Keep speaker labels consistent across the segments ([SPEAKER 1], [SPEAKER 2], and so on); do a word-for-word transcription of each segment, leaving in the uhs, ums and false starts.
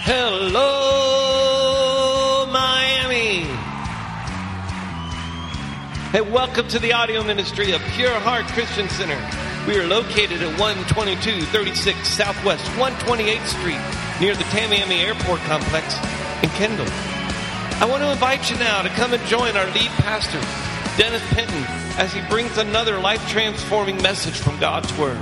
[SPEAKER 1] Hello, Miami. Hey, welcome to the audio ministry of Pure Heart Christian Center. We are located at one twenty-two thirty-six Southwest one twenty-eighth Street near the Tamiami Airport Complex in Kendall. I want to invite you now to come and join our lead pastor, Dennis Penton, as he brings another life-transforming message from God's Word.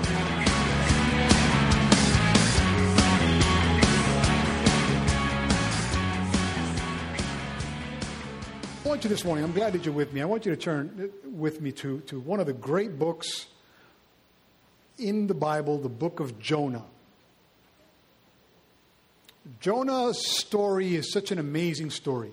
[SPEAKER 2] I want you this morning, I'm glad that you're with me. I want you to turn with me to, to one of the great books in the Bible, the book of Jonah. Jonah's story is such an amazing story.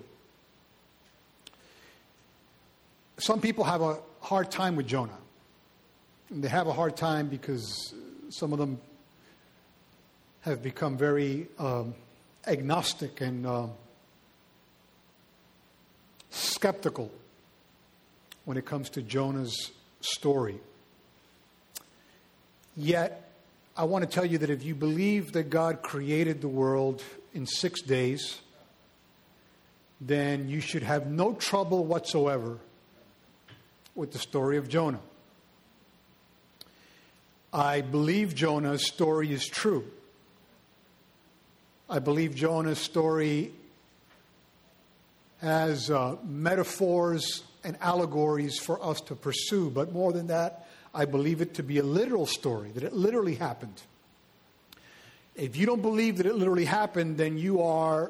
[SPEAKER 2] Some people have a hard time with Jonah. And they have a hard time because some of them have become very um, agnostic and um, skeptical when it comes to Jonah's story. Yet, I want to tell you that if you believe that God created the world in six days, then you should have no trouble whatsoever with the story of Jonah. I believe Jonah's story is true. I believe Jonah's story has uh, metaphors and allegories for us to pursue. But more than that, I believe it to be a literal story, that it literally happened. If you don't believe that it literally happened, then you are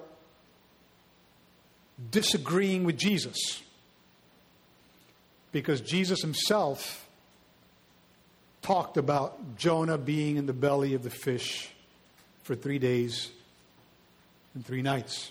[SPEAKER 2] disagreeing with Jesus. Because Jesus himself talked about Jonah being in the belly of the fish for three days and three nights.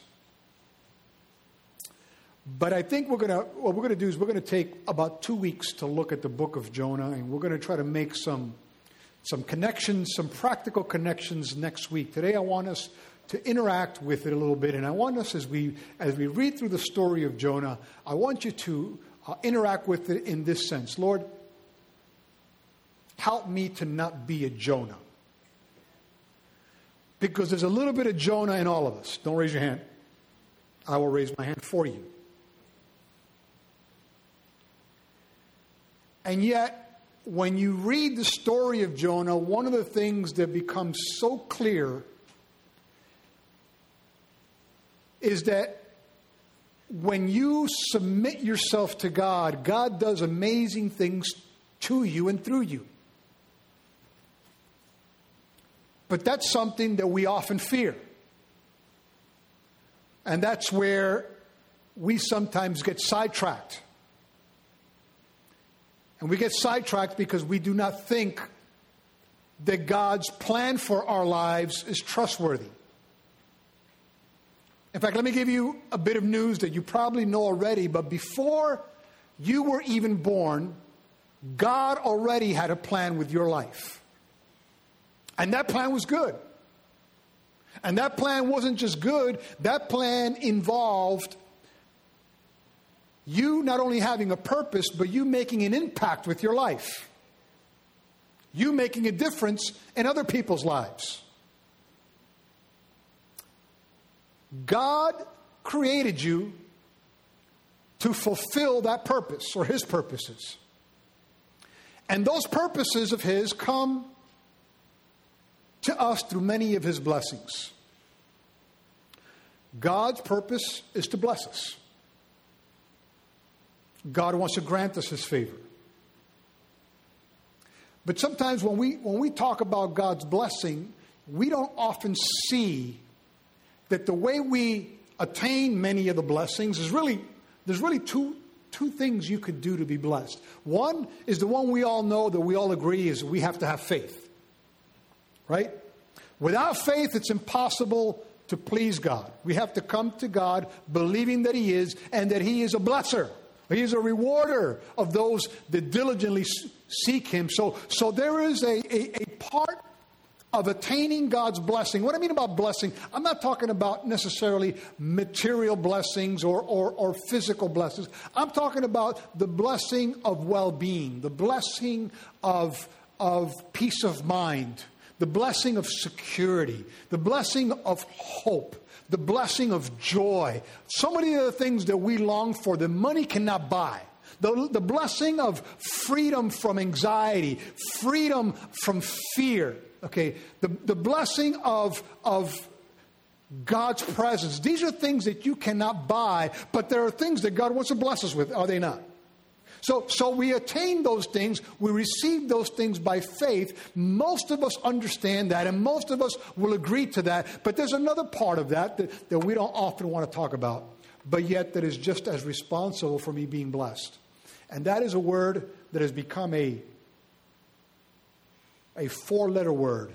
[SPEAKER 2] But I think we're going to, what we're going to do is we're going to take about two weeks to look at the book of Jonah, and we're going to try to make some, some connections, some practical connections next week. Today I want us to interact with it a little bit, and I want us, as we, as we read through the story of Jonah, I want you to uh, interact with it in this sense. Lord, help me to not be a Jonah. Because there's a little bit of Jonah in all of us. Don't raise your hand. I will raise my hand for you. And yet, when you read the story of Jonah, one of the things that becomes so clear is that when you submit yourself to God, God does amazing things to you and through you. But that's something that we often fear. And that's where we sometimes get sidetracked. And we get sidetracked because we do not think that God's plan for our lives is trustworthy. In fact, let me give you a bit of news that you probably know already, but before you were even born, God already had a plan with your life. And that plan was good. And that plan wasn't just good, that plan involved you not only having a purpose, but you making an impact with your life. You making a difference in other people's lives. God created you to fulfill that purpose or his purposes. And those purposes of his come to us through many of his blessings. God's purpose is to bless us. God wants to grant us his favor. But sometimes when we when we talk about God's blessing, we don't often see that the way we attain many of the blessings is really, there's really two, two things you could do to be blessed. One is the one we all know, that we all agree, is we have to have faith. Right? Without faith, it's impossible to please God. We have to come to God believing that he is, and that he is a blesser. He is a rewarder of those that diligently seek him. So, so there is a, a, a part of attaining God's blessing. What I mean about blessing, I'm not talking about necessarily material blessings or, or, or physical blessings. I'm talking about the blessing of well-being, the blessing of, of peace of mind, the blessing of security, the blessing of hope, the blessing of joy. So many of the things that we long for that money cannot buy. The, the blessing of freedom from anxiety, freedom from fear. Okay, the, the blessing of, of God's presence. These are things that you cannot buy, but there are things that God wants to bless us with, are they not? So, so we attain those things, we receive those things by faith. Most of us understand that, and most of us will agree to that. But there's another part of that that, that we don't often want to talk about, but yet that is just as responsible for me being blessed. And that is a word that has become a, a four-letter word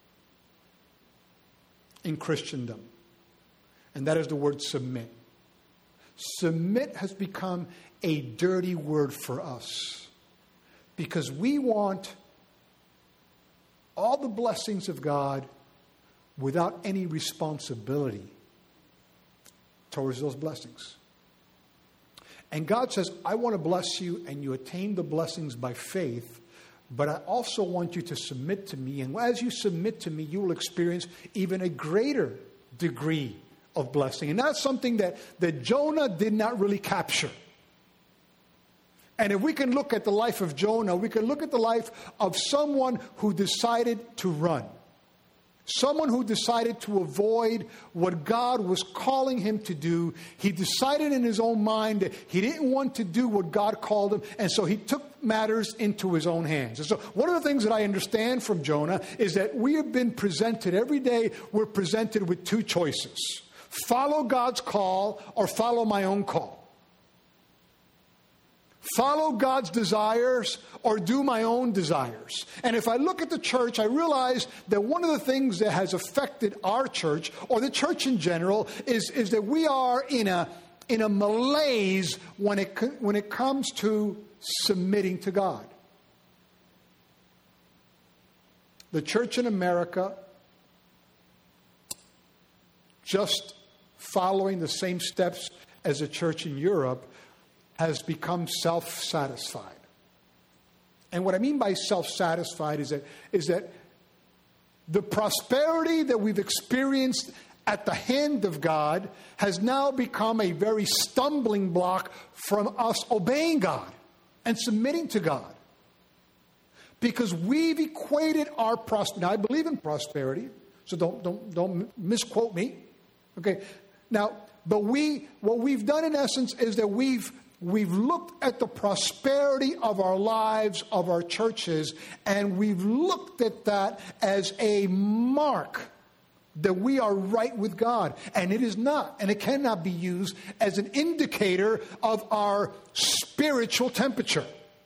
[SPEAKER 2] in Christendom. And that is the word submit. Submit has become a dirty word for us because we want all the blessings of God without any responsibility towards those blessings. And God says, I want to bless you, and you attain the blessings by faith, but I also want you to submit to me. And as you submit to me, you will experience even a greater degree of blessing. And that's something that, that Jonah did not really capture. And if we can look at the life of Jonah, we can look at the life of someone who decided to run. Someone who decided to avoid what God was calling him to do. He decided in his own mind that he didn't want to do what God called him, and so he took matters into his own hands. And so one of the things that I understand from Jonah is that we have been presented, every day we're presented with two choices. Follow God's call or follow my own call. Follow God's desires or do my own desires. And if I look at the church, I realize that one of the things that has affected our church, or the church in general, is, is that we are in a, in a malaise when it, when it comes to submitting to God. The church in America, just following the same steps as the church in Europe, has become self-satisfied. And what I mean by self-satisfied is that, is that the prosperity that we've experienced at the hand of God has now become a very stumbling block from us obeying God and submitting to God. Because we've equated our prosperity. Now, I believe in prosperity, so don't, don't, don't misquote me. Okay. Now, but we, what we've done in essence is that we've We've looked at the prosperity of our lives, of our churches, and we've looked at that as a mark that we are right with God. And it is not, and it cannot be used as an indicator of our spiritual temperature.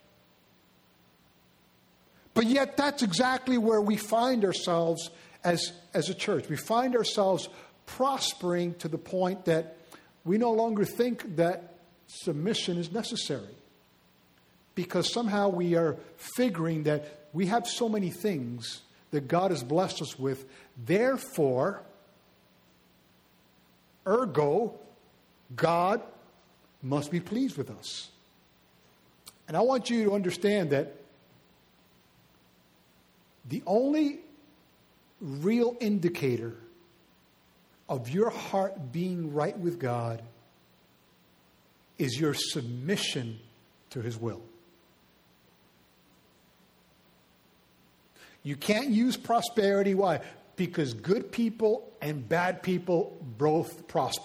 [SPEAKER 2] But yet that's exactly where we find ourselves as, as a church. We find ourselves prospering to the point that we no longer think that submission is necessary, because somehow we are figuring that we have so many things that God has blessed us with, therefore, ergo, God must be pleased with us. And I want you to understand that the only real indicator of your heart being right with God is your submission to His will. You can't use prosperity. Why? Because good people and bad people both prosper.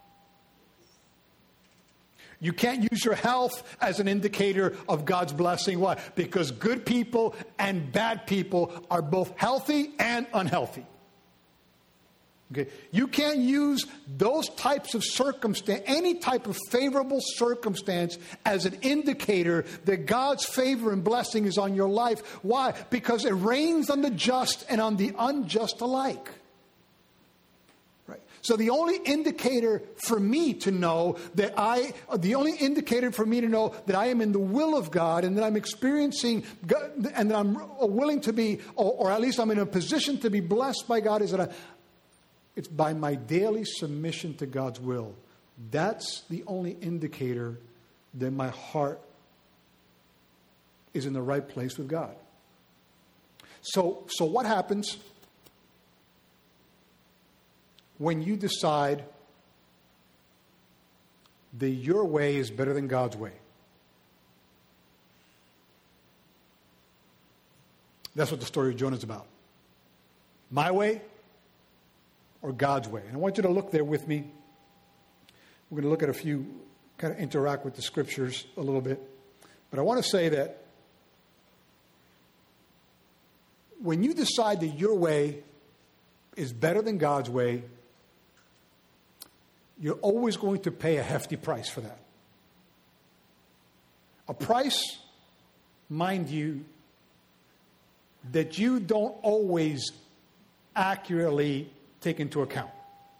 [SPEAKER 2] You can't use your health as an indicator of God's blessing. Why? Because good people and bad people are both healthy and unhealthy. Okay. You can't use those types of circumstance, any type of favorable circumstance, as an indicator that God's favor and blessing is on your life. Why? Because it rains on the just and on the unjust alike. Right. So the only indicator for me to know that I, the only indicator for me to know that I am in the will of God and that I'm experiencing God, and that I'm willing to be, or, or at least I'm in a position to be blessed by God, is that I, it's by my daily submission to God's will. That's the only indicator that my heart is in the right place with God. So, so what happens when you decide that your way is better than God's way. That's what the story of Jonah is about. My way or God's way. And I want you to look there with me. We're going to look at a few, kind of interact with the scriptures a little bit. But I want to say that when you decide that your way is better than God's way, you're always going to pay a hefty price for that. A price, mind you, that you don't always accurately take into account.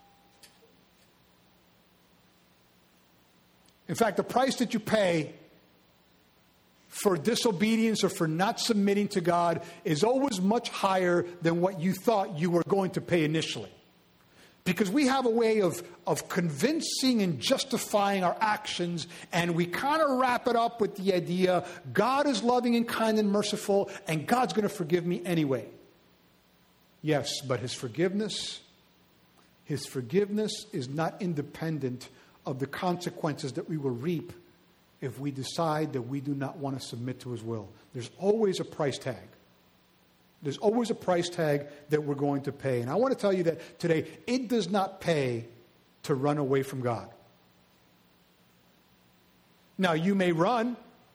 [SPEAKER 2] In fact, the price that you pay for disobedience or for not submitting to God is always much higher than what you thought you were going to pay initially. Because we have a way of, of convincing and justifying our actions, and we kind of wrap it up with the idea, God is loving and kind and merciful, and God's going to forgive me anyway. Yes, but His forgiveness, His forgiveness is not independent of the consequences that we will reap if we decide that we do not want to submit to His will. There's always a price tag. There's always a price tag that we're going to pay. And I want to tell you that today, it does not pay to run away from God. Now, you may run,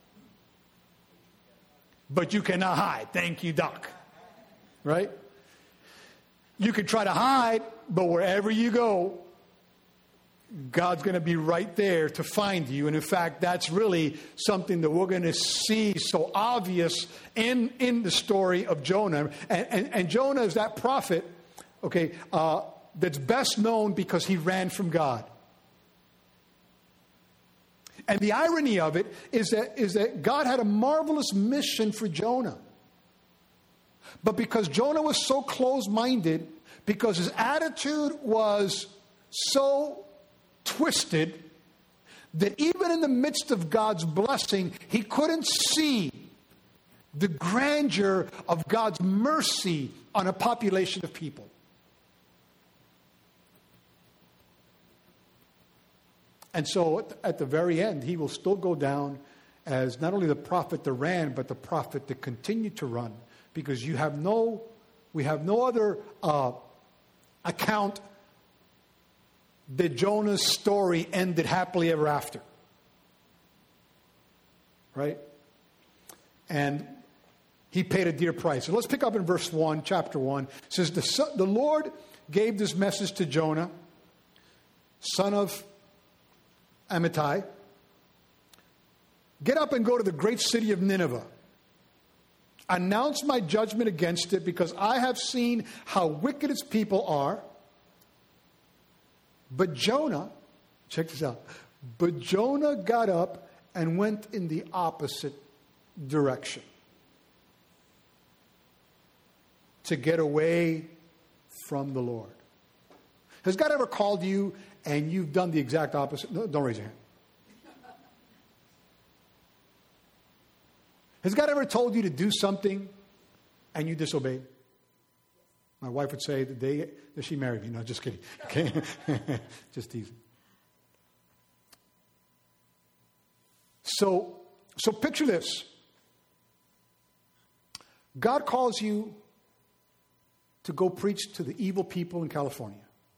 [SPEAKER 2] but you cannot hide. Thank you, Doc. Right? You can try to hide, but wherever you go, God's going to be right there to find you. And in fact, that's really something that we're going to see so obvious in, in the story of Jonah. And, and, and Jonah is that prophet, okay, uh, that's best known because he ran from God. And the irony of it is that, is that God had a marvelous mission for Jonah. But because Jonah was so close-minded, because his attitude was so twisted, that even in the midst of God's blessing, he couldn't see the grandeur of God's mercy on a population of people. And so at the, at the very end, he will still go down as not only the prophet that ran, but the prophet that continued to run, because you have no, we have no other uh, account that Jonah's story ended happily ever after. Right? And he paid a dear price. So let's pick up in verse one, chapter one. It says, the, the Lord gave this message to Jonah, son of Amittai. Get up and go to the great city of Nineveh. Announce my judgment against it, because I have seen how wicked its people are. But Jonah, check this out, but Jonah got up and went in the opposite direction to get away from the Lord. Has God ever called you and you've done the exact opposite? No, don't raise your hand. Has God ever told you to do something and you disobeyed? My wife would say the day that she married me. No, just kidding. Okay? Just teasing. So, so picture this. God calls you to go preach to the evil people in California.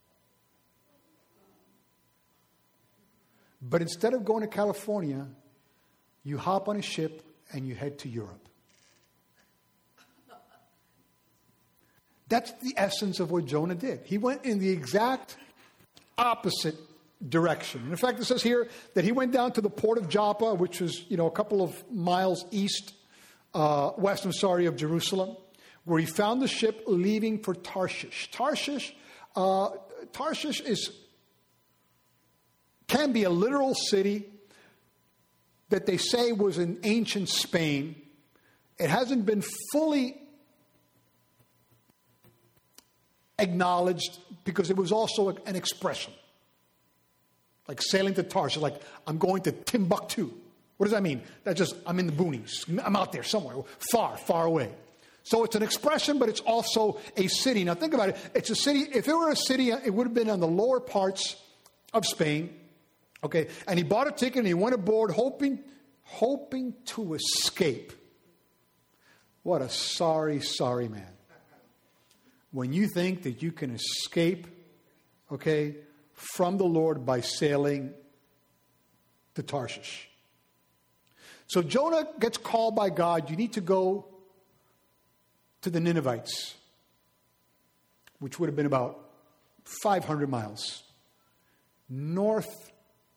[SPEAKER 2] But instead of going to California, you hop on a ship and you head to Europe. That's the essence of what Jonah did. He went in the exact opposite direction. And in fact, it says here that he went down to the port of Joppa, which was, you know, a couple of miles east, uh, west, I'm sorry, of Jerusalem, where he found the ship leaving for Tarshish. Tarshish, uh, Tarshish is can be a literal city that they say was in ancient Spain. It hasn't been fully acknowledged because it was also an expression. Like sailing to Tarshish, like I'm going to Timbuktu. What does that mean? That's just, I'm in the boonies. I'm out there somewhere, far, far away. So it's an expression, but it's also a city. Now think about it. It's a city. If it were a city, it would have been on the lower parts of Spain. Okay. And he bought a ticket and he went aboard hoping, hoping to escape. What a sorry, sorry man. When you think that you can escape, okay, from the Lord by sailing to Tarshish. So Jonah gets called by God. You need to go to the Ninevites, which would have been about five hundred miles north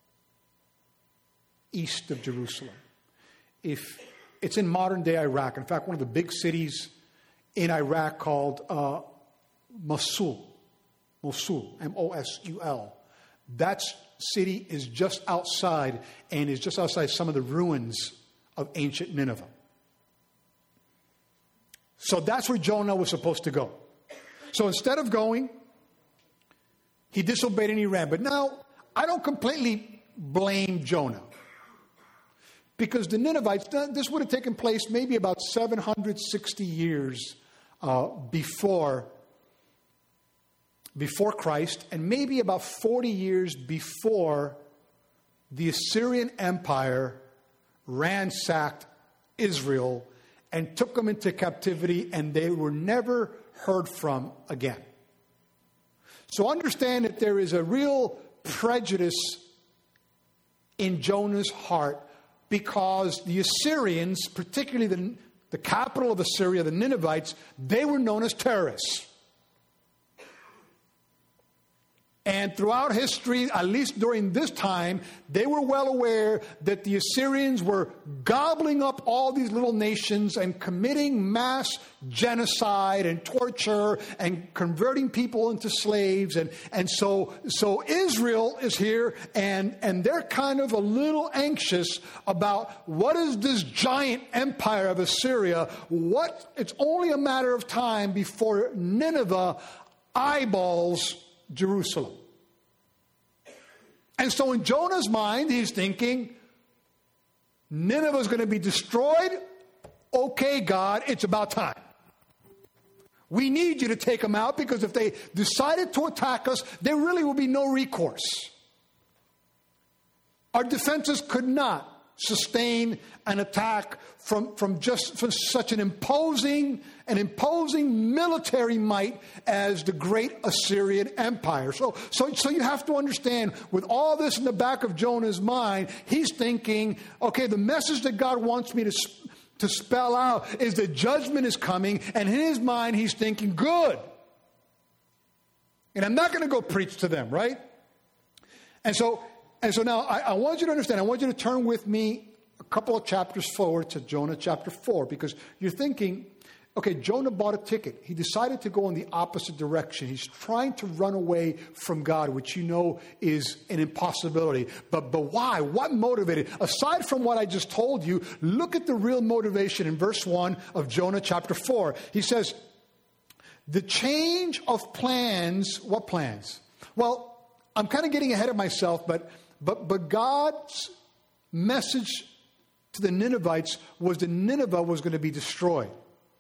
[SPEAKER 2] east of Jerusalem. If it's in modern day Iraq. In fact, one of the big cities in Iraq called uh, Mosul. Mosul, M O S U L. That city is just outside and is just outside some of the ruins of ancient Nineveh. So that's where Jonah was supposed to go. So instead of going, he disobeyed and he ran. But now, I don't completely blame Jonah. Because the Ninevites, this would have taken place maybe about seven hundred sixty years uh, before Before Christ, and maybe about forty years before the Assyrian Empire ransacked Israel and took them into captivity, and they were never heard from again. So understand that there is a real prejudice in Jonah's heart because the Assyrians, particularly the, the capital of Assyria, the Ninevites, they were known as terrorists. And throughout history, at least during this time, they were well aware that the Assyrians were gobbling up all these little nations and committing mass genocide and torture and converting people into slaves. And, and so, so Israel is here and, and they're kind of a little anxious about what is this giant empire of Assyria? What, it's only a matter of time before Nineveh eyeballs Jerusalem. And so in Jonah's mind, he's thinking, Nineveh is going to be destroyed. Okay, God, it's about time. We need you to take them out because if they decided to attack us, there really will be no recourse. Our defenses could not sustain an attack from, from just from such an imposing, an imposing military might as the great Assyrian Empire. So, so, so you have to understand, with all this in the back of Jonah's mind, he's thinking, okay, the message that God wants me to, to spell out is that judgment is coming, and in his mind, he's thinking, good. And I'm not going to go preach to them, right? And so, And so now I, I want you to understand, I want you to turn with me a couple of chapters forward to Jonah chapter four, because you're thinking, okay, Jonah bought a ticket. He decided to go in the opposite direction. He's trying to run away from God, which you know is an impossibility. But, but why? What motivated? Aside from what I just told you, look at the real motivation in verse one of Jonah chapter four. He says, the change of plans, what plans? Well, I'm kind of getting ahead of myself, but But, but God's message to the Ninevites was that Nineveh was going to be destroyed.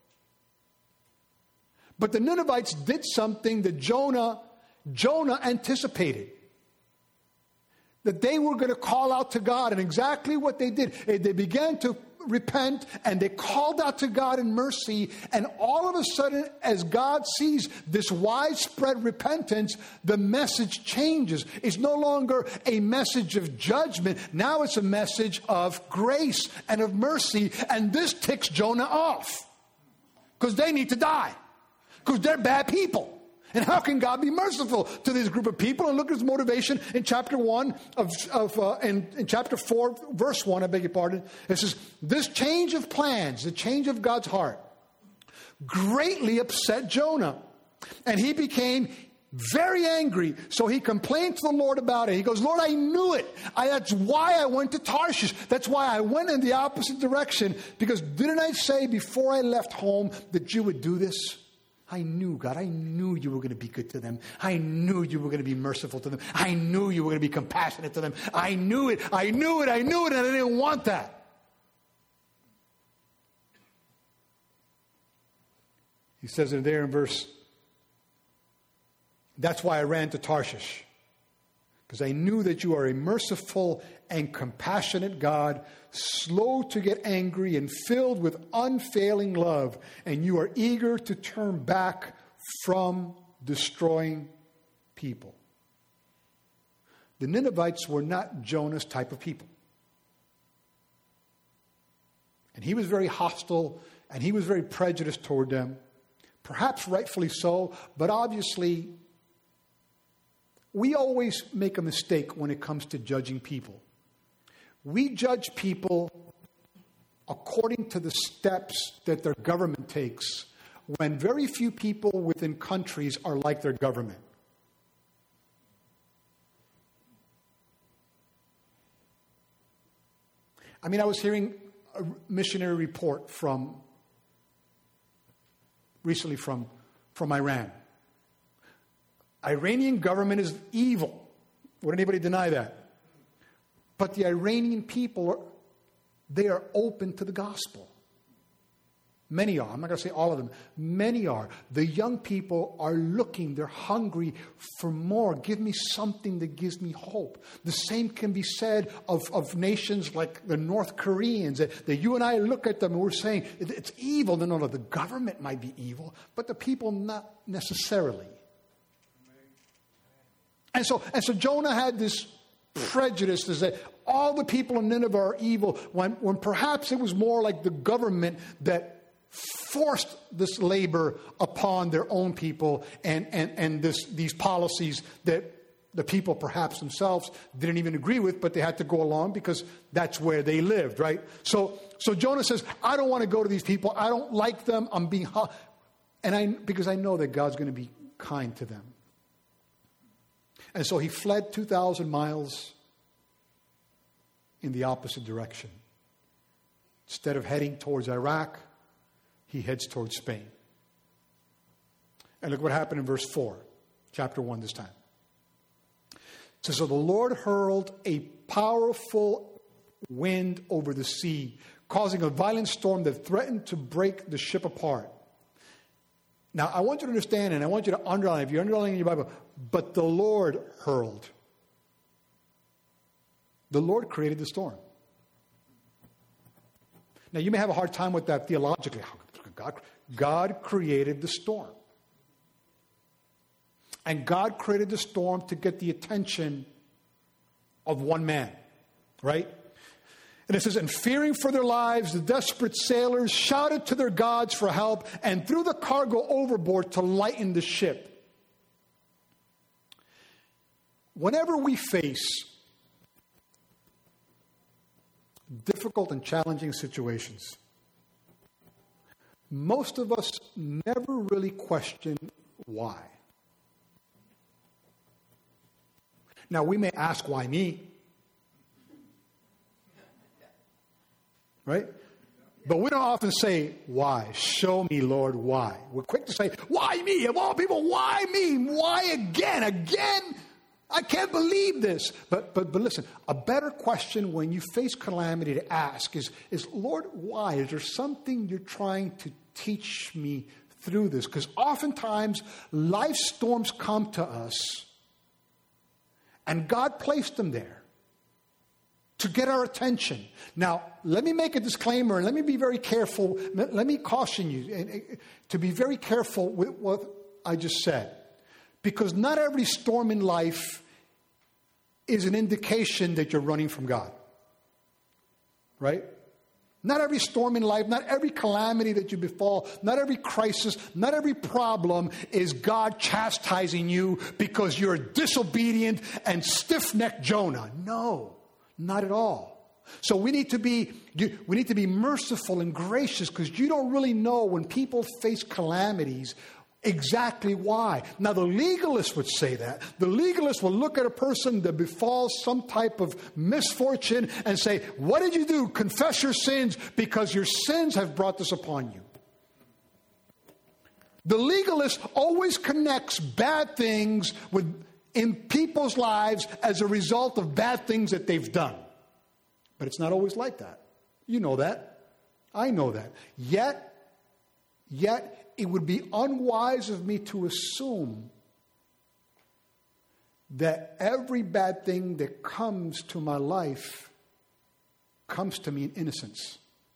[SPEAKER 2] But the Ninevites did something that Jonah, Jonah anticipated. That they were going to call out to God, and exactly what they did. They began to repent, and they called out to God in mercy, and all of a sudden, as God sees this widespread repentance, the message changes. It's no longer a message of judgment. Now it's a message of grace and of mercy, and this ticks Jonah off. Because they need to die. Because they're bad people. And how can God be merciful to this group of people? And look at his motivation in chapter one of, of uh, in, in chapter four, verse one, I beg your pardon. It says, this change of plans, the change of God's heart, greatly upset Jonah. And he became very angry. So he complained to the Lord about it. He goes, Lord, I knew it. I, that's why I went to Tarshish. That's why I went in the opposite direction. Because didn't I say before I left home that you would do this? I knew, God, I knew you were going to be good to them. I knew you were going to be merciful to them. I knew you were going to be compassionate to them. I knew it, I knew it, I knew it, and I didn't want that. He says it there in verse, that's why I ran to Tarshish, because I knew that you are a merciful and compassionate God, slow to get angry and filled with unfailing love, and you are eager to turn back from destroying people. The Ninevites were not Jonah's type of people. And he was very hostile, and he was very prejudiced toward them. Perhaps rightfully so, but obviously we always make a mistake when it comes to judging people. We judge people according to the steps that their government takes, when very few people within countries are like their government. I mean, I was hearing a missionary report from recently from, from Iran. Iranian government is evil. Would anybody deny that? But the Iranian people, are, they are open to the gospel. Many are. I'm not going to say all of them. Many are. The young people are looking. They're hungry for more. Give me something that gives me hope. The same can be said of, of nations like the North Koreans. That, that you and I look at them and we're saying, it's evil. No, no, no. The government might be evil, but the people not necessarily. And so, and so Jonah had this prejudice to say all the people in Nineveh are evil, when, when perhaps it was more like the government that forced this labor upon their own people, and, and, and this, these policies that the people perhaps themselves didn't even agree with, but they had to go along because that's where they lived, right? So, so Jonah says, I don't want to go to these people. I don't like them. I'm being, and I, because I know that God's going to be kind to them. And so he fled two thousand miles in the opposite direction. Instead of heading towards Iraq, he heads towards Spain. And look what happened in verse four, chapter one this time. It says, so the Lord hurled a powerful wind over the sea, causing a violent storm that threatened to break the ship apart. Now, I want you to understand, and I want you to underline, if you're underlining in your Bible, but the Lord hurled. The Lord created the storm. Now, you may have a hard time with that theologically. God, God created the storm. And God created the storm to get the attention of one man, right? And it says, and fearing for their lives, the desperate sailors shouted to their gods for help and threw the cargo overboard to lighten the ship. Whenever we face difficult and challenging situations, most of us never really question why. Now, we may ask, why me? Right? But we don't often say, why? Show me, Lord, why? We're quick to say, why me? Of all people, why me? Why again? Again? I can't believe this. But but but listen, a better question when you face calamity to ask is, is Lord, why? Is there something you're trying to teach me through this? Because oftentimes life storms come to us and God placed them there to get our attention. Now, let me make a disclaimer and let me be very careful. Let, let me caution you to be very careful with what I just said. Because not every storm in life is an indication that you're running from God. Right? Not every storm in life, not every calamity that you befall, not every crisis, not every problem is God chastising you because you're disobedient and stiff-necked Jonah. No, not at all. So we need to be we need to be merciful and gracious, because you don't really know when people face calamities exactly why. Now, the legalist would say that. The legalist will look at a person that befalls some type of misfortune and say, what did you do? Confess your sins, because your sins have brought this upon you. The legalist always connects bad things with in people's lives as a result of bad things that they've done. But it's not always like that. You know that. I know that. Yet, yet, it would be unwise of me to assume that every bad thing that comes to my life comes to me in innocence.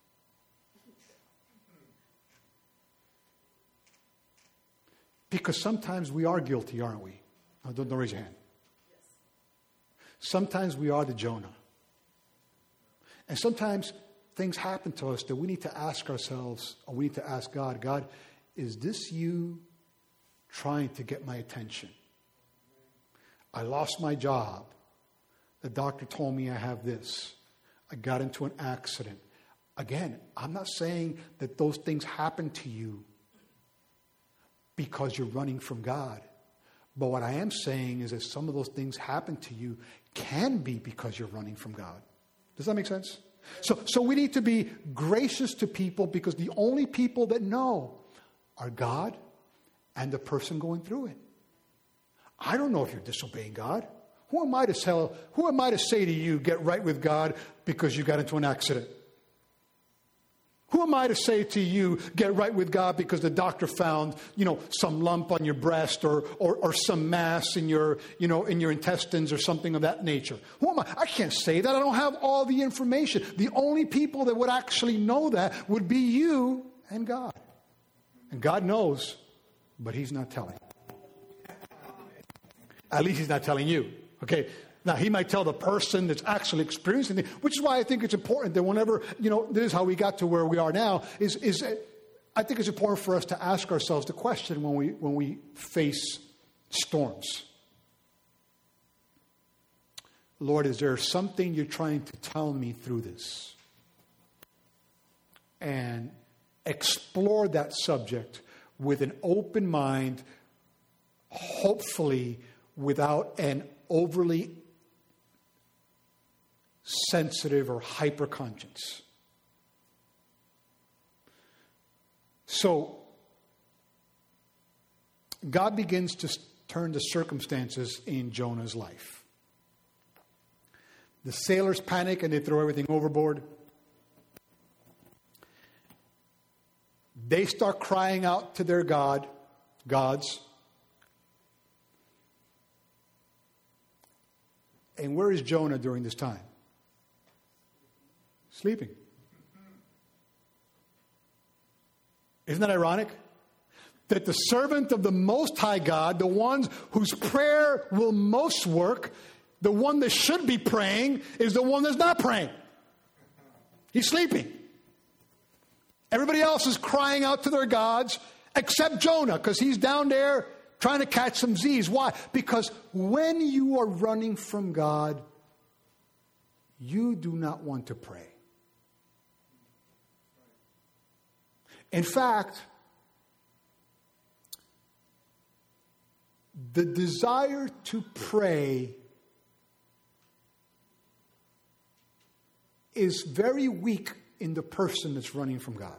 [SPEAKER 2] Because sometimes we are guilty, aren't we? Oh, don't, don't raise your hand. Sometimes we are the Jonah. And sometimes things happen to us that we need to ask ourselves, or we need to ask God, God, is this you trying to get my attention? I lost my job. The doctor told me I have this. I got into an accident. Again, I'm not saying that those things happen to you because you're running from God. But what I am saying is that some of those things happen to you can be because you're running from God. Does that make sense? So, so we need to be gracious to people, because the only people that know are God and the person going through it. I don't know if you're disobeying God. Who am I to tell, who am I to say to you, get right with God because you got into an accident? Who am I to say to you, get right with God because the doctor found, you know, some lump on your breast, or, or, or some mass in your, you know, in your intestines, or something of that nature? Who am I? I can't say that. I don't have all the information. The only people that would actually know that would be you and God. And God knows, but He's not telling. At least He's not telling you. Okay. Now, He might tell the person that's actually experiencing it, which is why I think it's important that whenever, you know, this is how we got to where we are now, is, is I think it's important for us to ask ourselves the question when we, when we face storms. Lord, is there something you're trying to tell me through this? And explore that subject with an open mind, hopefully without an overly sensitive or hyper conscience. So God begins to turn the circumstances in Jonah's life. The sailors panic and they throw everything overboard. They start crying out to their God, gods. And where is Jonah during this time? Sleeping. Isn't that ironic? That the servant of the Most High God, the one whose prayer will most work, the one that should be praying, is the one that's not praying. He's sleeping. Everybody else is crying out to their gods, except Jonah, because he's down there trying to catch some Z's. Why? Because when you are running from God, you do not want to pray. In fact, the desire to pray is very weak in the person that's running from God.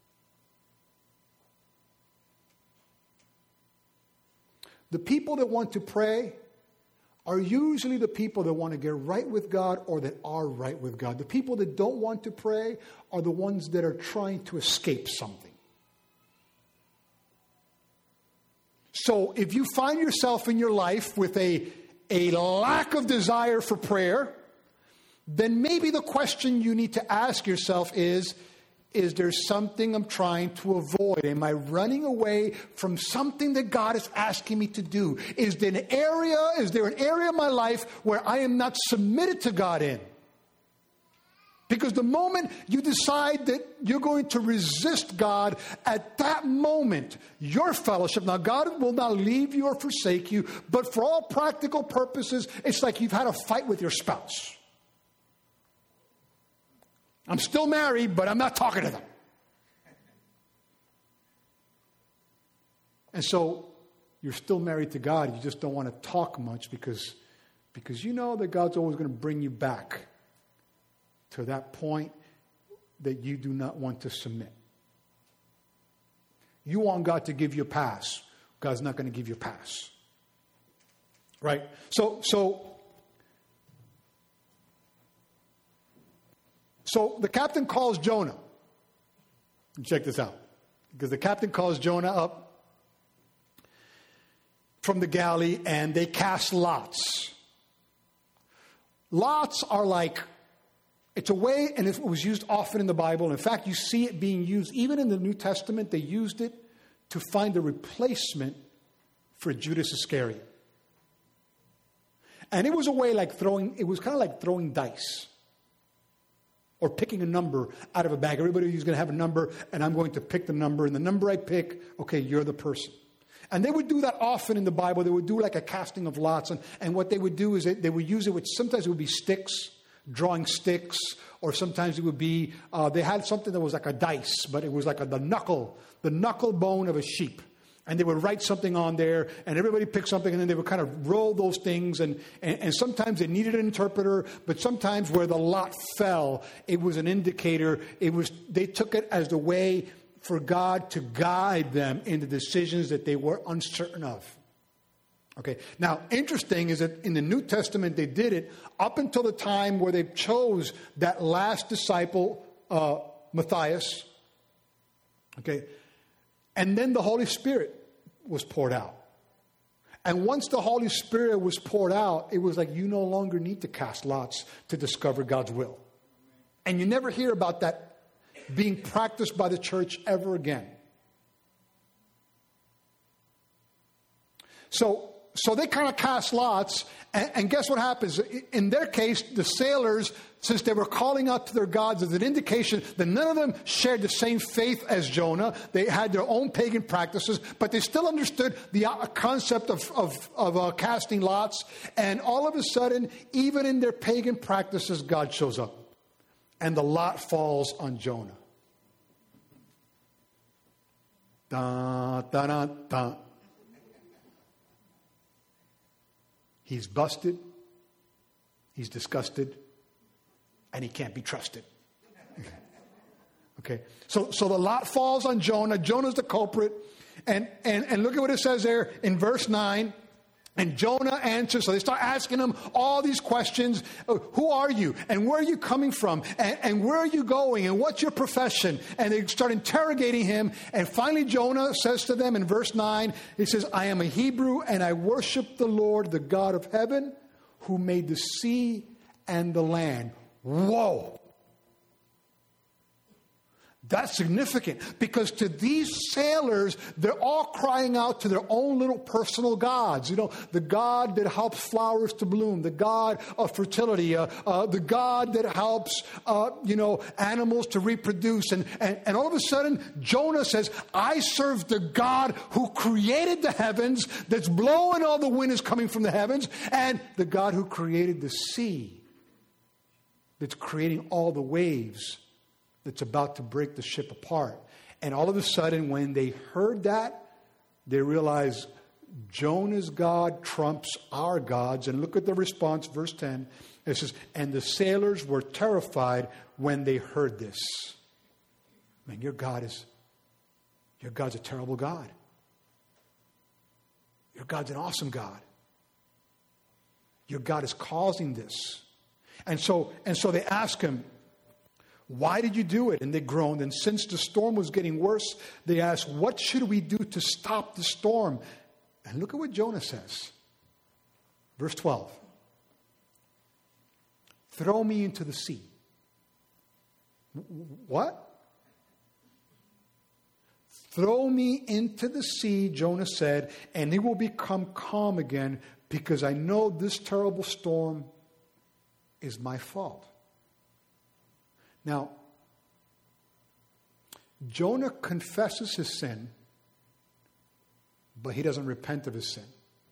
[SPEAKER 2] The people that want to pray are usually the people that want to get right with God, or that are right with God. The people that don't want to pray are the ones that are trying to escape something. So if you find yourself in your life with a, a lack of desire for prayer, then maybe the question you need to ask yourself is, is there something I'm trying to avoid? Am I running away from something that God is asking me to do? Is there an area, is there an area of my life where I am not submitted to God in? Because the moment you decide that you're going to resist God, at that moment, your fellowship, now God will not leave you or forsake you, but for all practical purposes, it's like you've had a fight with your spouse. I'm still married, but I'm not talking to them. And so you're still married to God. You just don't want to talk much because, because you know that God's always going to bring you back to that point that you do not want to submit. You want God to give you a pass. God's not going to give you a pass. Right? So, so, so the captain calls Jonah. Check this out. Because the captain calls Jonah up from the galley and they cast lots. Lots are like, it's a way, and it was used often in the Bible. In fact, you see it being used, even in the New Testament, they used it to find a replacement for Judas Iscariot. And it was a way like throwing, it was kind of like throwing dice. Or picking a number out of a bag. Everybody is going to have a number, and I'm going to pick the number. And the number I pick, okay, you're the person. And they would do that often in the Bible. They would do like a casting of lots. And, and what they would do is they, they would use it with, sometimes it would be sticks, drawing sticks. Or sometimes it would be, uh, they had something that was like a dice, but it was like a, the knuckle, the knuckle bone of a sheep. And they would write something on there, and everybody picked something, and then they would kind of roll those things. And, and, and sometimes they needed an interpreter, but sometimes where the lot fell, it was an indicator. It was they took it as the way for God to guide them in the decisions that they were uncertain of. Okay. Now, interesting is that in the New Testament, they did it up until the time where they chose that last disciple, uh, Matthias. Okay. And then the Holy Spirit was poured out. And once the Holy Spirit was poured out, it was like you no longer need to cast lots to discover God's will. And you never hear about that being practiced by the church ever again. So, so they kind of cast lots, and, and guess what happens? In their case, the sailors, since they were calling out to their gods as an indication that none of them shared the same faith as Jonah, they had their own pagan practices, but they still understood the concept of, of, of uh, casting lots. And all of a sudden, even in their pagan practices, God shows up. And the lot falls on Jonah. Da, da, da, da. He's busted, he's disgusted, and he can't be trusted. Okay, so so the lot falls on Jonah. Jonah's the culprit. And, and, and look at what it says there in verse nine. And Jonah answers, so they start asking him all these questions. Who are you? And where are you coming from? And, and where are you going? And what's your profession? And they start interrogating him. And finally Jonah says to them in verse nine, he says, I am a Hebrew and I worship the Lord, the God of heaven, who made the sea and the land. Whoa! That's significant because to these sailors, they're all crying out to their own little personal gods. You know, the God that helps flowers to bloom, the God of fertility, uh, uh, the God that helps, uh, you know, animals to reproduce. And, and, and all of a sudden, Jonah says, I serve the God who created the heavens, that's blowing all the wind is coming from the heavens, and the God who created the sea, that's creating all the waves, that's about to break the ship apart. And all of a sudden, when they heard that, they realized Jonah's God trumps our gods. And look at the response, verse ten. It says, and the sailors were terrified when they heard this. Man, your God is, your God's a terrible God. Your God's an awesome God. Your God is causing this. And so, and so they ask him, why did you do it? And they groaned. And since the storm was getting worse, they asked, what should we do to stop the storm? And look at what Jonah says. Verse twelve. Throw me into the sea. What? Throw me into the sea, Jonah said, and it will become calm again because I know this terrible storm is my fault. Now, Jonah confesses his sin, but he doesn't repent of his sin.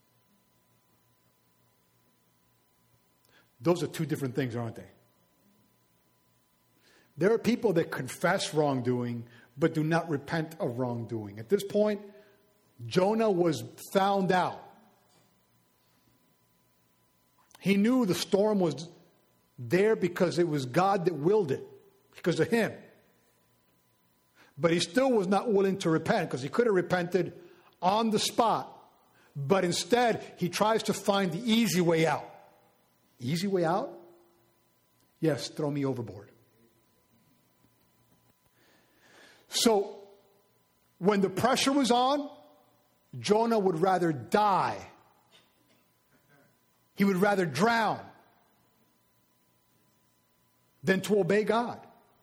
[SPEAKER 2] Those are two different things, aren't they? There are people that confess wrongdoing, but do not repent of wrongdoing. At this point, Jonah was found out. He knew the storm was there because it was God that willed it. Because of him. But he still was not willing to repent because he could have repented on the spot. But instead, he tries to find the easy way out. Easy way out? Yes, throw me overboard. So, when the pressure was on, Jonah would rather die. He would rather drown than to obey God.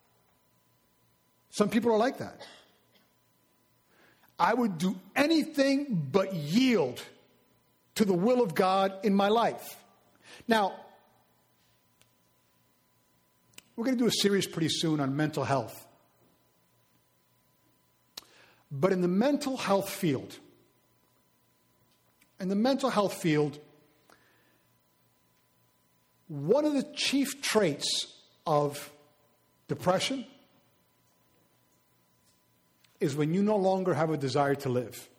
[SPEAKER 2] Some people are like that. I would do anything but yield to the will of God in my life. Now, we're going to do a series pretty soon on mental health. But in the mental health field, in the mental health field, one of the chief traits of depression is when you no longer have a desire to live.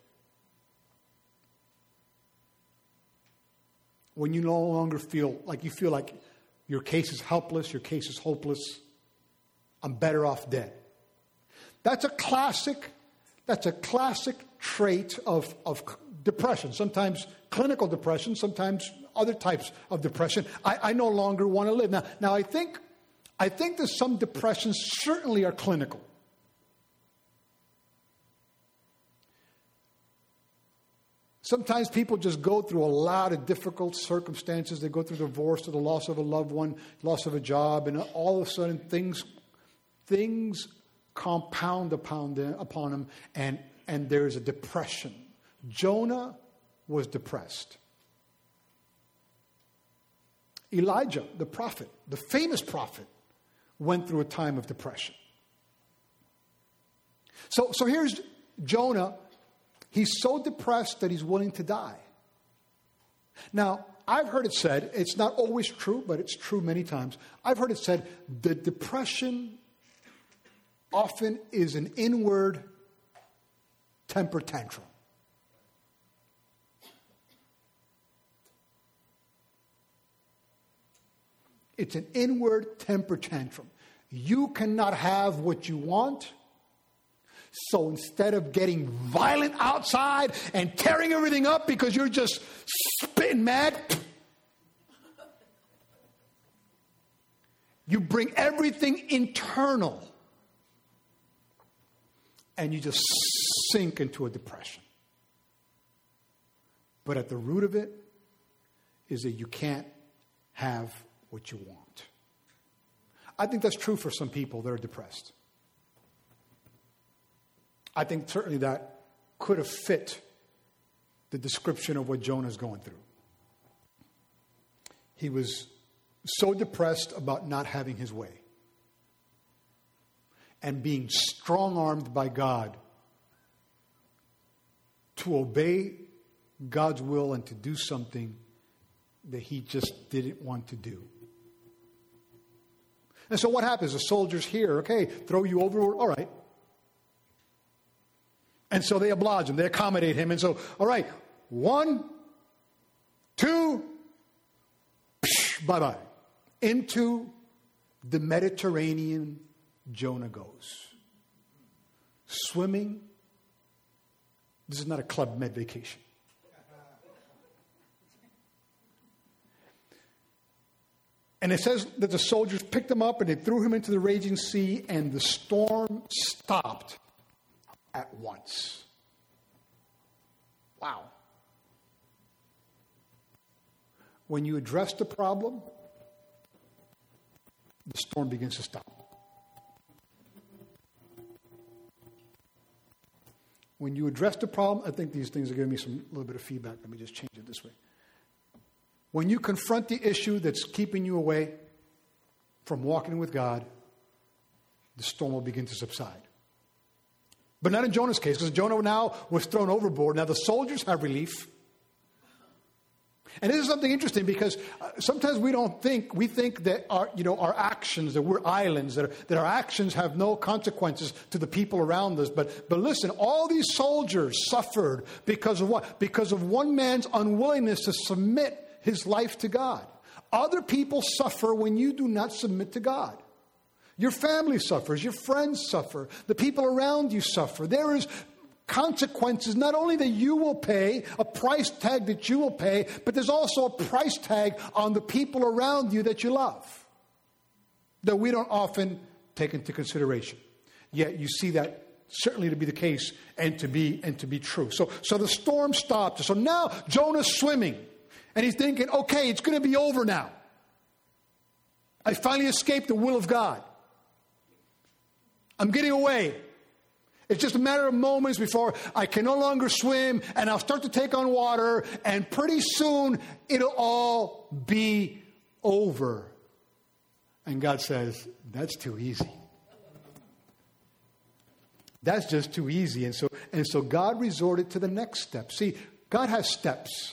[SPEAKER 2] When you no longer feel like you feel like your case is helpless, your case is hopeless, I'm better off dead. That's a classic, that's a classic trait of, of depression. Sometimes clinical depression, sometimes other types of depression. I, I no longer want to live. Now, now I think I think that some depressions certainly are clinical. Sometimes people just go through a lot of difficult circumstances. They go through divorce or the loss of a loved one, loss of a job, and all of a sudden things, things compound upon them, upon them and, and there's a depression. Jonah was depressed. Elijah, the prophet, the famous prophet, went through a time of depression. So, so here's Jonah. He's so depressed that he's willing to die. Now, I've heard it said, it's not always true, but it's true many times. I've heard it said the depression often is an inward temper tantrum. It's an inward temper tantrum. You cannot have what you want. So instead of getting violent outside and tearing everything up because you're just spitting mad, you bring everything internal and you just sink into a depression. But at the root of it is that you can't have what you want. I think that's true for some people that are depressed. I think certainly that could have fit the description of what Jonah's going through. He was so depressed about not having his way and being strong-armed by God to obey God's will and to do something that he just didn't want to do. And so what happens? The soldiers hear, okay, throw you overboard, all right. And so they oblige him, they accommodate him. And so, all right, one, two, psh, bye-bye. Into the Mediterranean Jonah goes. Swimming. This is not a Club Med vacation. And it says that the soldiers picked him up and they threw him into the raging sea and the storm stopped at once. Wow. When you address the problem, the storm begins to stop. When you address the problem, I think these things are giving me some little bit of feedback. Let me just change it this way. When you confront the issue that's keeping you away from walking with God, the storm will begin to subside. But not in Jonah's case, because Jonah now was thrown overboard. Now the soldiers have relief. And this is something interesting because uh, sometimes we don't think, we think that our, you know, our actions, that we're islands, that, are, that our actions have no consequences to the people around us. But, but listen, all these soldiers suffered because of what? Because of one man's unwillingness to submit his life to God. Other people suffer when you do not submit to God. Your family suffers. Your friends suffer. The people around you suffer. There is consequences, not only that you will pay, a price tag that you will pay, but there's also a price tag on the people around you that you love that we don't often take into consideration. Yet you see that certainly to be the case and to be and to be true. So, so the storm stopped. So now Jonah's swimming, and he's thinking, okay, it's going to be over now. I finally escaped the will of God. I'm getting away. It's just a matter of moments before I can no longer swim, and I'll start to take on water, and pretty soon it'll all be over. And God says, that's too easy. That's just too easy. And so, and so God resorted to the next step. See, God has steps.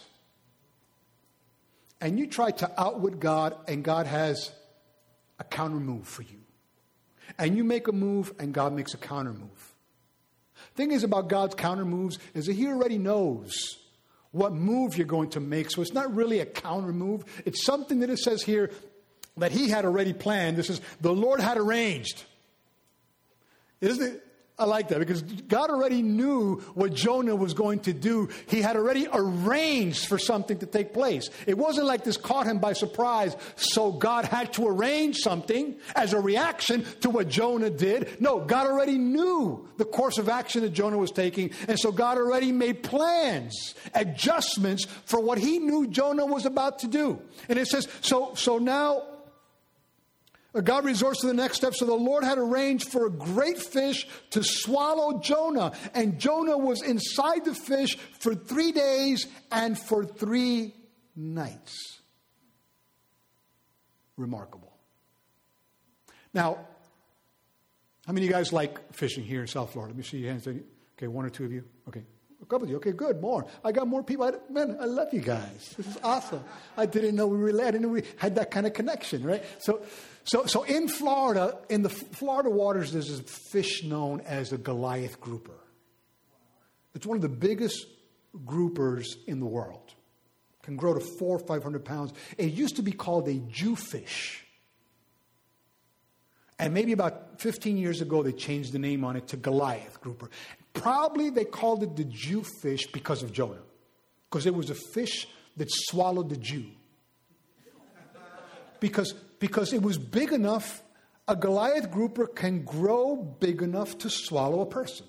[SPEAKER 2] And you try to outwit God, and God has a counter move for you. And you make a move, and God makes a counter move. Thing is about God's counter moves is that He already knows what move you're going to make. So it's not really a counter move. It's something that it says here that He had already planned. This is the Lord had arranged. Isn't it? I like that because God already knew what Jonah was going to do. He had already arranged for something to take place. It wasn't like this caught him by surprise. So God had to arrange something as a reaction to what Jonah did. No, God already knew the course of action that Jonah was taking. And so God already made plans, adjustments for what He knew Jonah was about to do. And it says, so, so now God resorts to the next step. So the Lord had arranged for a great fish to swallow Jonah. And Jonah was inside the fish for three days and for three nights. Remarkable. Now, how many of you guys like fishing here in South Florida? Let me see your hands. Okay, one or two of you. Okay. A couple of you. Okay, good. More. I got more people. I, man, I love you guys. This is awesome. I didn't know we were, I didn't know we had that kind of connection, right? So, so, so in Florida, in the Florida waters, there's this fish known as a Goliath grouper. It's one of the biggest groupers in the world. Can grow to four or five hundred pounds. It used to be called a Jewfish. And maybe about fifteen years ago, they changed the name on it to Goliath grouper. Probably they called it the Jewfish because of Jonah. Because it was a fish that swallowed the Jew. Because, because it was big enough, a Goliath grouper can grow big enough to swallow a person.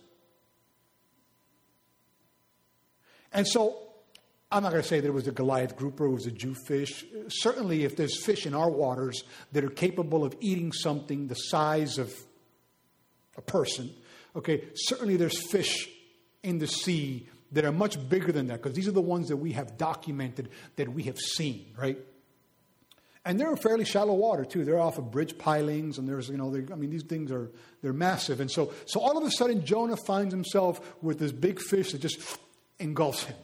[SPEAKER 2] And so, I'm not going to say that it was a Goliath grouper, it was a Jewfish. Certainly, if there's fish in our waters that are capable of eating something the size of a person, okay, certainly there's fish in the sea that are much bigger than that, because these are the ones that we have documented, that we have seen, right? And they're in fairly shallow water too. They're off of bridge pilings, and there's, you know, I mean, these things are, they're massive. And so, so all of a sudden, Jonah finds himself with this big fish that just engulfs him.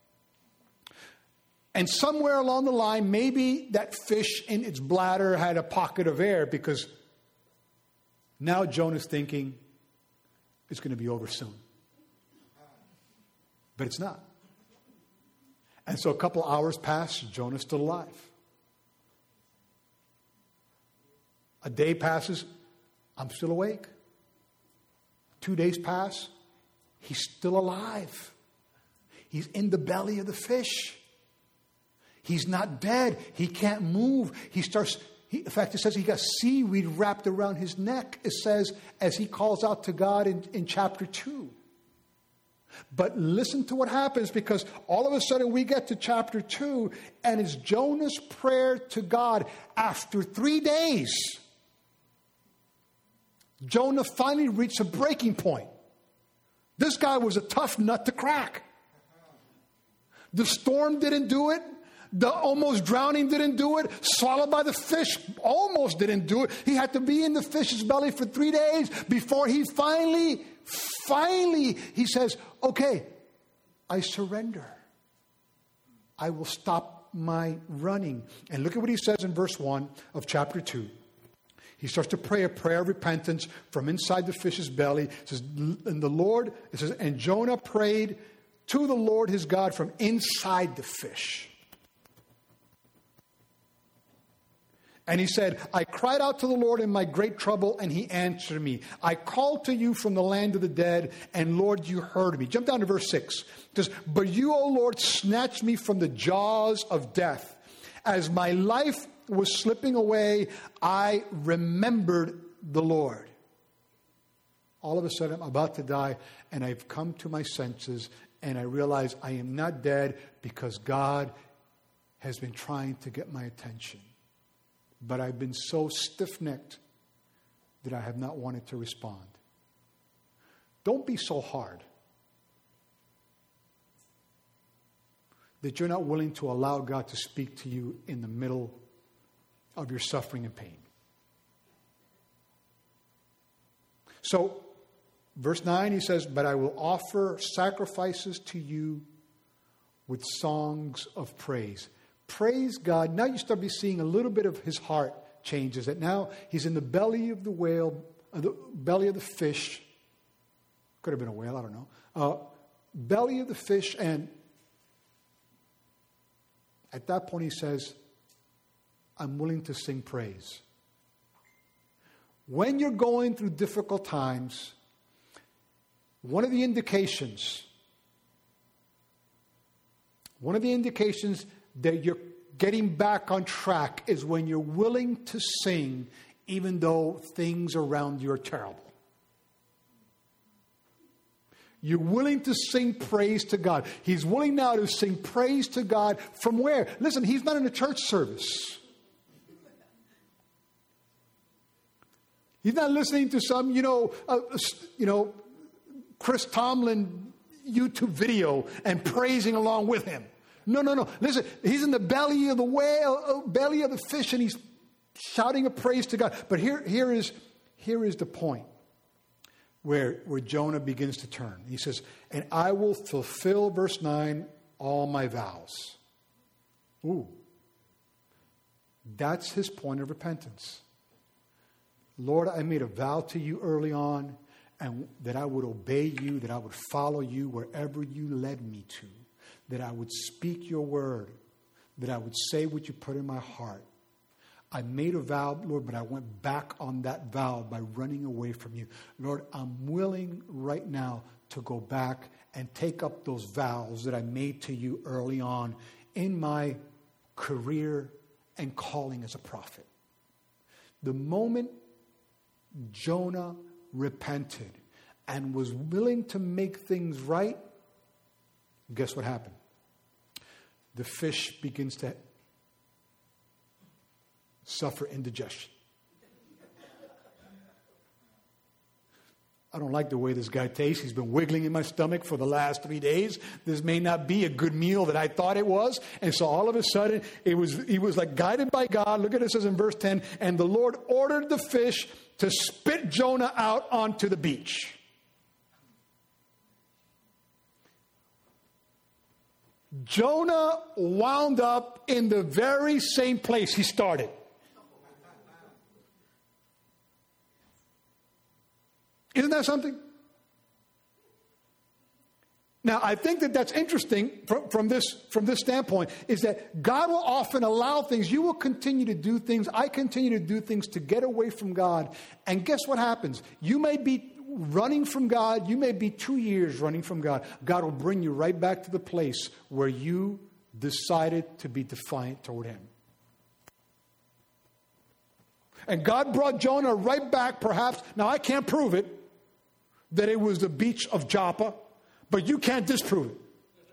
[SPEAKER 2] And somewhere along the line, maybe that fish in its bladder had a pocket of air, because now Jonah's thinking it's going to be over soon. But it's not. And so a couple hours pass, Jonah's still alive. A day passes, I'm still awake. Two days pass, he's still alive. He's in the belly of the fish. He's not dead. He can't move. He starts, he, in fact, it says he got seaweed wrapped around his neck. It says, as he calls out to God in, in chapter two. But listen to what happens, because all of a sudden we get to chapter two, and it's Jonah's prayer to God after three days. Jonah finally reached a breaking point. This guy was a tough nut to crack. The storm didn't do it. The almost drowning didn't do it. Swallowed by the fish almost didn't do it. He had to be in the fish's belly for three days before he finally, finally, he says, okay, I surrender. I will stop my running. And look at what he says in verse one of chapter two. He starts to pray a prayer of repentance from inside the fish's belly. It says, and the Lord, it says, and Jonah prayed to the Lord his God from inside the fish. And he said, I cried out to the Lord in my great trouble, and he answered me. I called to you from the land of the dead, and Lord, you heard me. Jump down to verse six. It says, but you, O Lord, snatched me from the jaws of death. As my life was slipping away, I remembered the Lord. all of a sudden I'm about to die, and I've come to my senses, and I realize I am not dead because God has been trying to get my attention. But I've been so stiff-necked that I have not wanted to respond. Don't be so hard that you're not willing to allow God to speak to you in the middle of your suffering and pain. So, verse nine, he says, but I will offer sacrifices to you with songs of praise. Praise God. Now you start be seeing a little bit of his heart changes. That now he's in the belly of the whale, uh, the belly of the fish. Could have been a whale, I don't know. Uh, belly of the fish, and at that point he says, I'm willing to sing praise. When you're going through difficult times, one of the indications, one of the indications that you're getting back on track is when you're willing to sing even though things around you are terrible. You're willing to sing praise to God. He's willing now to sing praise to God from where? Listen, he's not in a church service. He's not listening to some, you know, uh, you know, Chris Tomlin YouTube video and praising along with him. No, no, no. Listen, he's in the belly of the whale, uh, belly of the fish, and he's shouting a praise to God. But here, here is, here is the point. Where, where Jonah begins to turn. He says, and I will fulfill, verse nine, all my vows. Ooh. That's his point of repentance. Lord, I made a vow to you early on, and that I would obey you, that I would follow you wherever you led me to, that I would speak your word, that I would say what you put in my heart. I made a vow, Lord, but I went back on that vow by running away from you. Lord, I'm willing right now to go back and take up those vows that I made to you early on in my career and calling as a prophet. The moment Jonah repented and was willing to make things right, guess what happened? The fish begins to suffer indigestion. I don't like the way this guy tastes. He's been wiggling in my stomach for the last three days. This may not be a good meal that I thought it was. And so all of a sudden, it was he was like guided by God. Look at it, it says in verse ten, and the Lord ordered the fish to spit Jonah out onto the beach. Jonah wound up in the very same place he started. Isn't that something? Now, I think that that's interesting from, from this from this standpoint, is that God will often allow things. You will continue to do things. I continue to do things to get away from God. And guess what happens? You may be running from God. You may be two years running from God. God will bring you right back to the place where you decided to be defiant toward him. And God brought Jonah right back, perhaps. Now, I can't prove it, that it was the beach of Joppa, but you can't disprove it.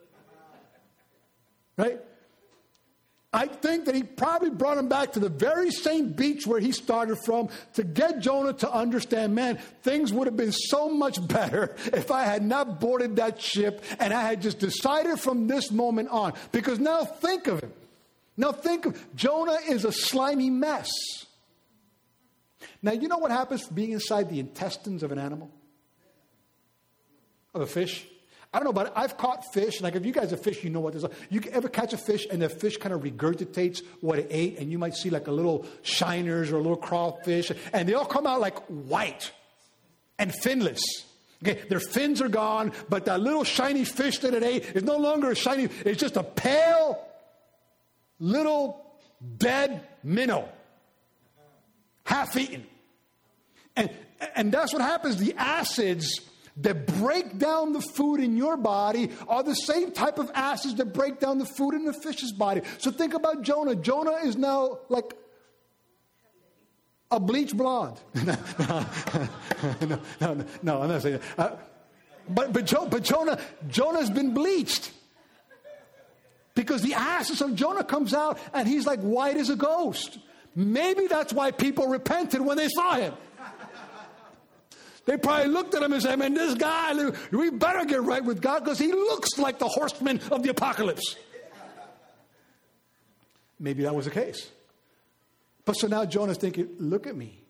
[SPEAKER 2] Right? I think that he probably brought him back to the very same beach where he started from to get Jonah to understand, man, things would have been so much better if I had not boarded that ship and I had just decided from this moment on. Because now think of it. Now think of Jonah is a slimy mess. Now, you know what happens being inside the intestines of an animal? Of a fish? I don't know about it. I've caught fish. Like if you guys are fish, you know what this is. You ever catch a fish and the fish kind of regurgitates what it ate, and you might see like a little shiners or a little crawfish, and they all come out like white and finless. Okay, their fins are gone, but that little shiny fish that it ate is no longer a shiny. It's just a pale little dead minnow, half eaten. And, and that's what happens. The acids that break down the food in your body are the same type of acids that break down the food in the fish's body. So think about Jonah. Jonah is now like a bleach blonde. no, no, no, no, I'm not saying that. Uh, but but, jo- but Jonah, Jonah's been bleached. Because the ashes of Jonah comes out and he's like white as a ghost. Maybe that's why people repented when they saw him. They probably looked at him and said, man, this guy, we better get right with God because he looks like the horseman of the apocalypse. Maybe that was the case. But so now Jonah's thinking, look at me.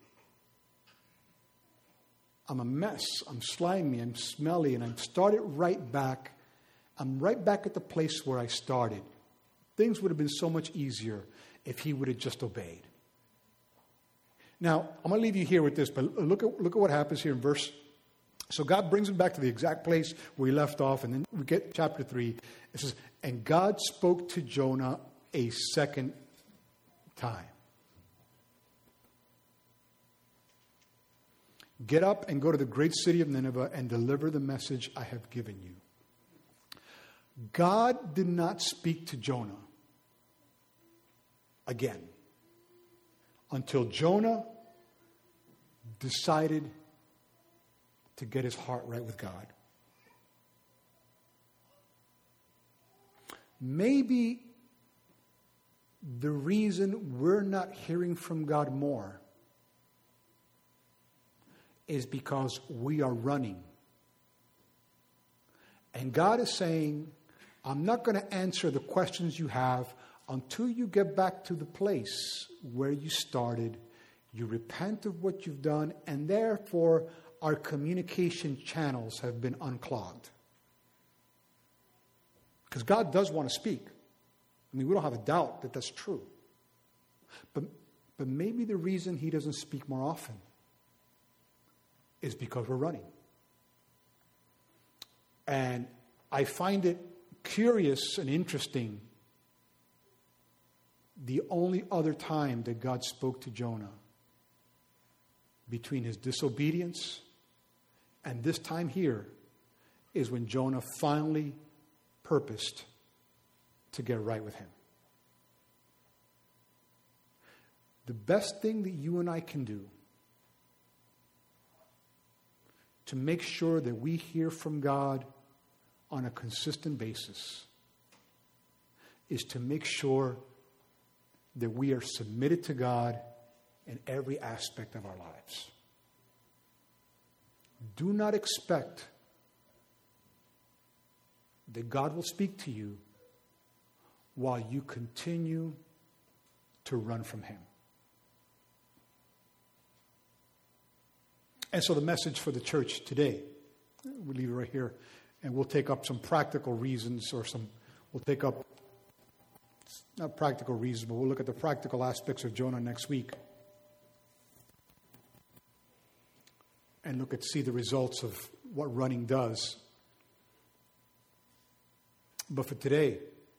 [SPEAKER 2] I'm a mess. I'm slimy. I'm smelly. And I'm started right back. I'm right back at the place where I started. Things would have been so much easier if he would have just obeyed. Now, I'm going to leave you here with this, but look at, look at what happens here in verse. So God brings him back to the exact place where he left off, and then we get chapter three. It says, and God spoke to Jonah a second time. Get up and go to the great city of Nineveh and deliver the message I have given you. God did not speak to Jonah again until Jonah decided to get his heart right with God. Maybe the reason we're not hearing from God more is because we are running. And God is saying, I'm not going to answer the questions you have until you get back to the place where you started. You repent of what you've done, and therefore our communication channels have been unclogged. Because God does want to speak. I mean, we don't have a doubt that that's true. But, but maybe the reason he doesn't speak more often is because we're running. And I find it curious and interesting. The only other time that God spoke to Jonah between his disobedience and this time here is when Jonah finally purposed to get right with him. The best thing that you and I can do to make sure that we hear from God on a consistent basis is to make sure that we are submitted to God in every aspect of our lives. Do not expect that God will speak to you while you continue to run from him. And so the message for the church today, we'll leave it right here, and we'll take up some practical reasons or some, we'll take up, not practical reasons, but we'll look at the practical aspects of Jonah next week. And look at, see the results of what running does. But for today,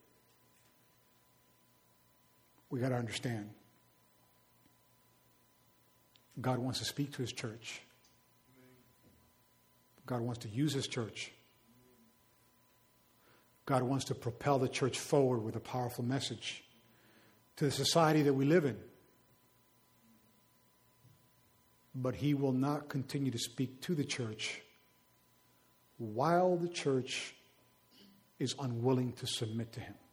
[SPEAKER 2] we got to understand God wants to speak to his church. God wants to use his church. God wants to propel the church forward with a powerful message to the society that we live in. But he will not continue to speak to the church while the church is unwilling to submit to him.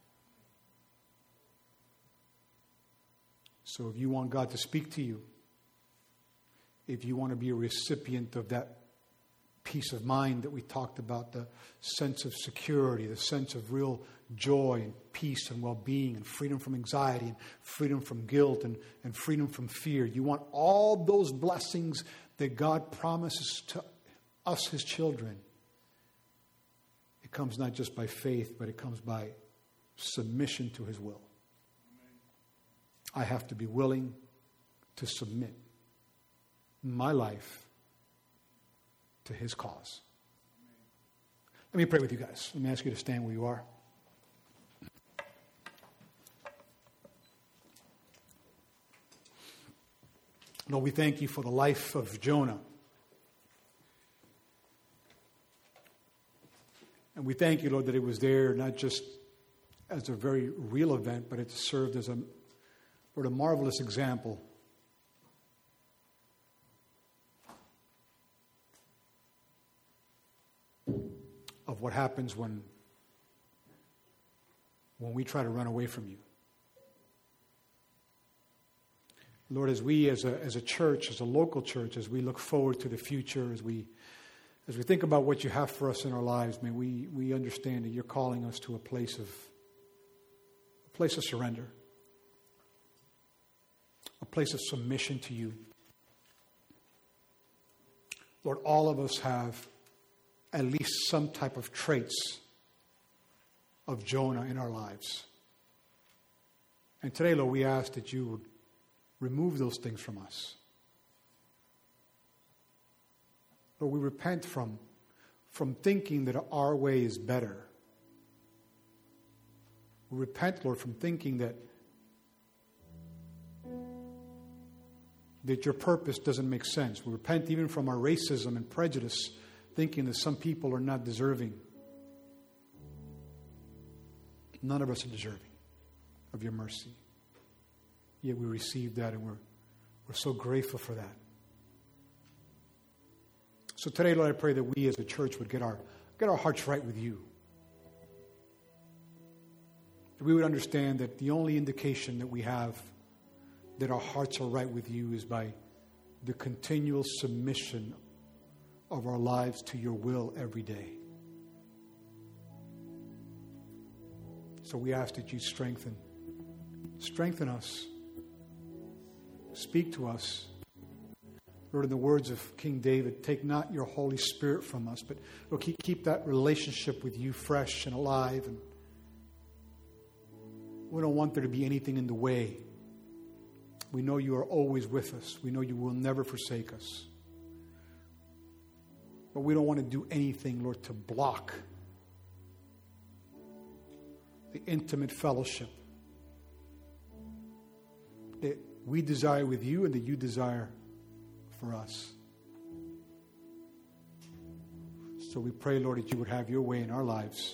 [SPEAKER 2] So if you want God to speak to you, if you want to be a recipient of that peace of mind that we talked about, the sense of security, the sense of real joy and peace and well-being and freedom from anxiety and freedom from guilt and, and freedom from fear. You want all those blessings that God promises to us, his children. It comes not just by faith, but it comes by submission to his will. I have to be willing to submit my life to his cause. Let me pray with you guys. Let me ask you to stand where you are. Lord, we thank you for the life of Jonah. And we thank you, Lord, that it was there not just as a very real event, but it served as a, Lord, a marvelous example of what happens when, when we try to run away from you. Lord, as we as a, as a church, as a local church, as we look forward to the future, as we as we think about what you have for us in our lives, may we, we understand that you're calling us to a place of a place of surrender, a place of submission to you. Lord, all of us have at least some type of traits of Jonah in our lives. And today, Lord, we ask that you would remove those things from us. Lord, we repent from, from thinking that our way is better. We repent, Lord, from thinking that, that your purpose doesn't make sense. We repent even from our racism and prejudice, thinking that some people are not deserving. None of us are deserving of your mercy. Yet we receive that, and we're, we're so grateful for that. So today, Lord, I pray that we as a church would get our, get our hearts right with you. That we would understand that the only indication that we have that our hearts are right with you is by the continual submission of our lives to your will every day. So we ask that you strengthen, strengthen us. Speak to us. Lord, in the words of King David, take not your Holy Spirit from us, but Lord, keep, keep that relationship with you fresh and alive. And we don't want there to be anything in the way. We know you are always with us. We know you will never forsake us. But we don't want to do anything, Lord, to block the intimate fellowship that we desire with you and that you desire for us. So we pray, Lord, that you would have your way in our lives.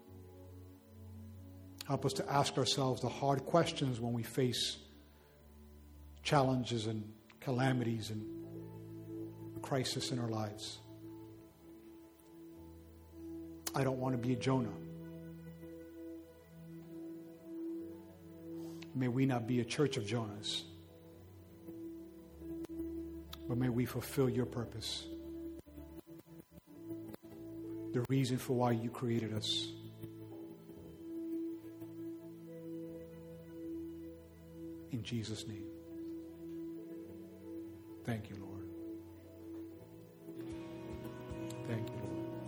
[SPEAKER 2] Help us to ask ourselves the hard questions when we face challenges and calamities and crisis in our lives. I don't want to be a Jonah. May we not be a church of Jonahs, but may we fulfill your purpose, the reason for why you created us. In Jesus' name. Thank you, Lord. Thank you, Lord.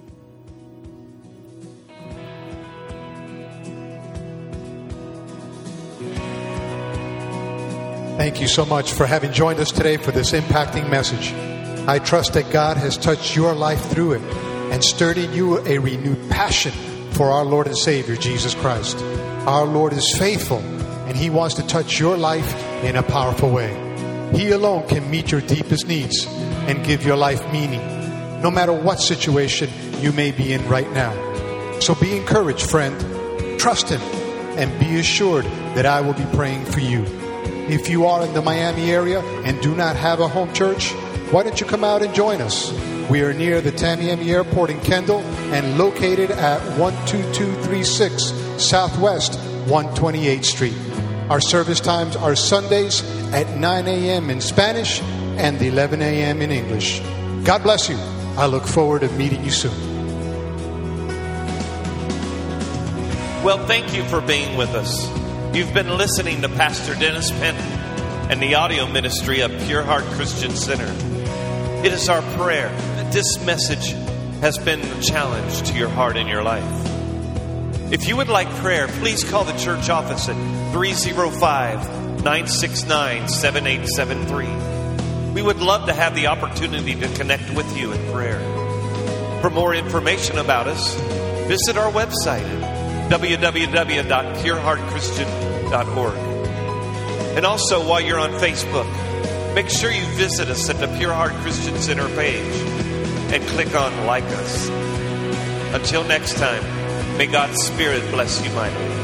[SPEAKER 3] Thank you so much for having joined us today for this impacting message. I trust that God has touched your life through it and stirred in you a renewed passion for our Lord and Savior, Jesus Christ. Our Lord is faithful, and He wants to touch your life in a powerful way. He alone can meet your deepest needs and give your life meaning, no matter what situation you may be in right now. So be encouraged, friend. Trust Him and be assured that I will be praying for you. If you are in the Miami area and do not have a home church, why don't you come out and join us? We are near the Tamiami Airport in Kendall and located at one two two three six Southwest one hundred twenty-eighth Street. Our service times are Sundays at nine a.m. in Spanish and eleven a.m. in English. God bless you. I look forward to meeting you soon.
[SPEAKER 1] Well, thank you for being with us. You've been listening to Pastor Dennis Penn and the audio ministry of Pure Heart Christian Center. It is our prayer that this message has been a challenge to your heart and your life. If you would like prayer, please call the church office at three oh five, nine six nine, seven eight seven three. We would love to have the opportunity to connect with you in prayer. For more information about us, visit our website w w w dot pure heart christian dot org. And also, while you're on Facebook, make sure you visit us at the Pure Heart Christian Center page and click on Like Us. Until next time, may God's Spirit bless you mightily.